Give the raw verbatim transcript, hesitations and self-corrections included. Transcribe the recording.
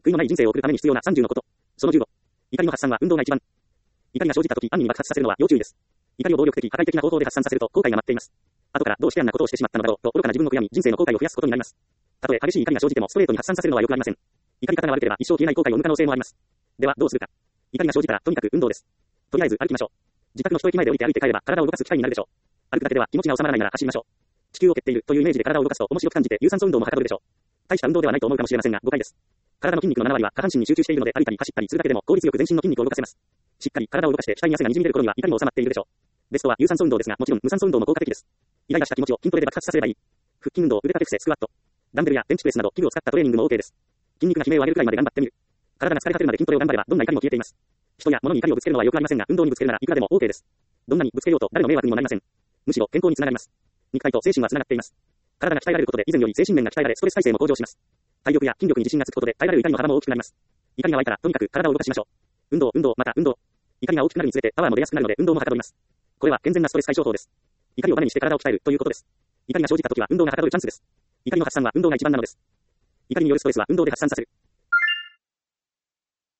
悔いのない人生を送るために必要なさんじゅうのこと。そのじゅうご。怒りの発散は運動が一番。怒りが生じたとき、暗に爆発させるのは要注意です。怒りを暴力的、破壊的な方法で発散させると後悔が待っています。後からどうしてあんなことをしてしまったのだろうと愚かな自分を悔やみ、人生の後悔を増やすことになります。たとえ激しい怒りが生じてもストレートに発散させるのはよくありません。怒り方が悪ければ一生消えない後悔を生む可能性もあります。ではどうするか。怒りが生じたらとにかく運動です。とりあえず歩きましょう。自宅の一駅前で降りて歩いて帰れば体を動かす機会になるでしょう。歩くだけでは気持ちが収まらないなら走りましょう。地球を蹴っているというイメージで体を動かすと面白く感じて有酸素運動もはかどるでしょう。大した運動ではないと思うかもしれませんが誤解です。体の筋肉のななわりは下半身に集中しているので歩いたり走ったりするだけでも効率よく全身の筋肉を動かせます。しっかり体を動かして額に汗がにじみ出る頃には怒りも収まっているでしょう。ベストは有酸素運動ですが、もちろん無酸素運動も効果的です。イライラした気持ちを筋トレで爆発させればいい。腹筋運動、腕立て伏せ、スクワット、ダンベルやベンチプレスなど器具を使ったトレーニングも OK です。筋肉が悲鳴を上げるくらいまで頑張ってみる。体が疲れ果てるまで筋トレを頑張ればどんな怒りも消えています。人や物に怒りをぶつけるのはよくありませんが、運動にぶつけるならいくらでも OK です。どんなにぶつけようと誰の迷惑にもなりません。むしろ健康につながります。肉体と精神はつながっています。体が鍛えられることで以前より精神面が鍛えられ、ストレス耐性も向上します。体力や筋力に自信がつくことで耐えられる怒りの幅も大きくなります。怒りが湧いたらとにかく体を動かしましょう。運動、運動、また運動。怒りが大きくなるにつれてパワーも出やすくなるので運動もはかどります。これは健全なストレス解消法です。怒りをバネにして体を鍛えるということです。怒りが生じたときは運動がはかどるチャンスです。怒りの発散は運動が一番なのです。怒りによるストレスは運動で発散させる。